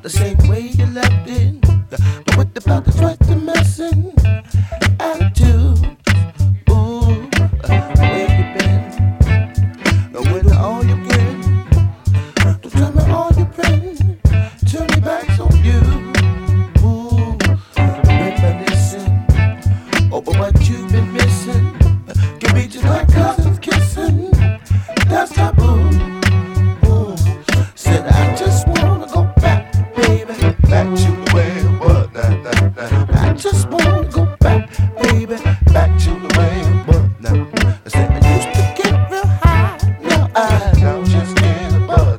the same way you left it. But what about the twice the messing attitude? Ooh, where you been? With all you get, don't tell me all you been. Turn me back on you. Ooh, reminiscing over what you've been missing. Can be just like cousins kissing. That's taboo. Ooh, said I just wanna go back, baby, back to the way it was. I just wanna go back, baby, back to the way it was. I said I used to get real high, now I'm just getting above.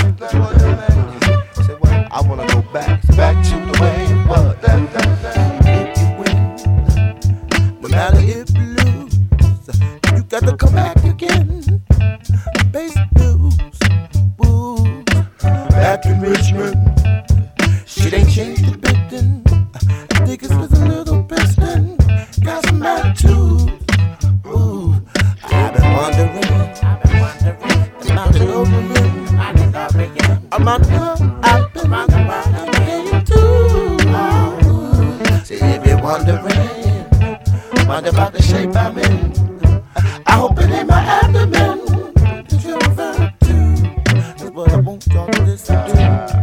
Said well, I wanna go back to the way it was. If you win, no matter if you lose, you got to come back again. Basic news, woo. Back in Richmond, shit ain't changed a bit then. I think it's just a little piston. Got some attitude, ooh. I've been wondering about it over again. I'm on I've been wondering too. See if you're wondering, wonder about the shape I'm in. I hope it ain't my abdomen that you're referring to. That's what I want y'all to listen to.